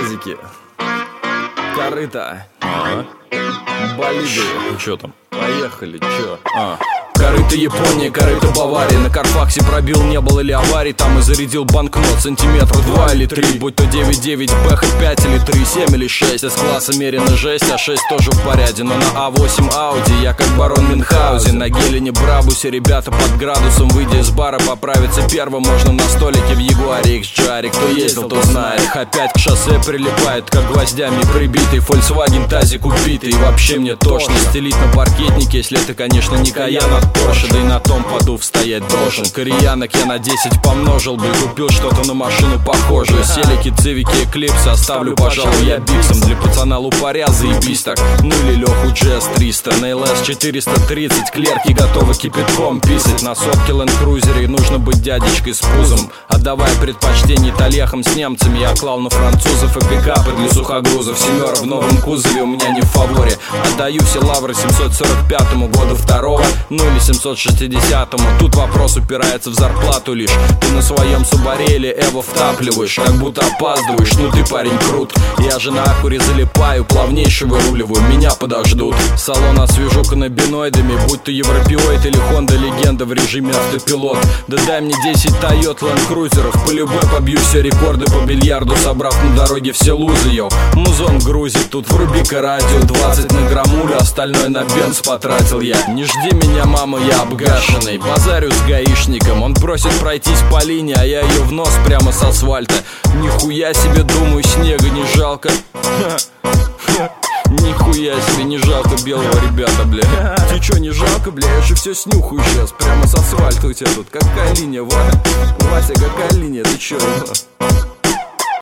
УАЗики, корыто, болиды. Чё там? Поехали, чё? Корыто Япония, корыто Бавария. На Карфаксе пробил, не было ли аварий. Там и зарядил банкнот сантиметра 2 или 3. Будь то 9-9, БХ 5 или 3, 7 или 6. С-класса мерено жесть, а 6 тоже в порядке. Но на А8 Ауди я как барон Мюнхгаузен. На Гелене Брабусе ребята под градусом. Выйдя из бара, поправиться первым можно на столике в Ягуаре XJR. Кто ездил, тот знает. Опять к шоссе прилипает, как гвоздями прибитый Volkswagen тазик убитый. И вообще мне тошно стелить на паркетнике, если это, конечно, не Каян от Порше, да и на том подув стоять должен. Кореянок я на 10 помножил бы, купил что-то на машину похожую. Селики, цивики, эклипсы оставлю, пожалуй, я биксом. Для пацана лупаря заебись так. Ну или Леху GS 300, на LS 430. Клерки готовы кипятком писать. На сотке Land Cruiser нужно быть дядечкой с пузом. Отдавая предпочтение итальяхам с немцами, я клал на французов и пикапы для сухогрузов. Семера в новом кузове у меня не в фаворе. Отдаю все лавры 745-му года второго, ну или 760-му. Тут вопрос упирается в зарплату лишь. Ты на своем Субаре или Эво втапливаешь, как будто опаздываешь, ну ты парень крут. Я же на Акуре залипаю, плавнейше выруливаю, меня подождут. Салон освежу каннабиноидами, будь то Европеоид или Honda Легенда в режиме автопилот. Да дай мне 10 Тойот Land Cruiser'ов, по любой побью все рекорды по бильярду, собрав на дороге все лузы, йоу. Музон грузит, тут вруби-ка радио 20 на граммулю, остальное на бенз потратил я. Не жди меня, мама, я обгашенный. Базарю с гаишником, он просит пройтись по линии, а я ее в нос прямо с асфальта. Нихуя себе, думаю, снега не жалко. Нихуя себе, не жалко белого, ребята, бля. Ты чё, не жалко, бля? Я же все снюхаю сейчас, прямо с асфальта у тебя тут. Какая линия, Вася, какая линия, ты чё?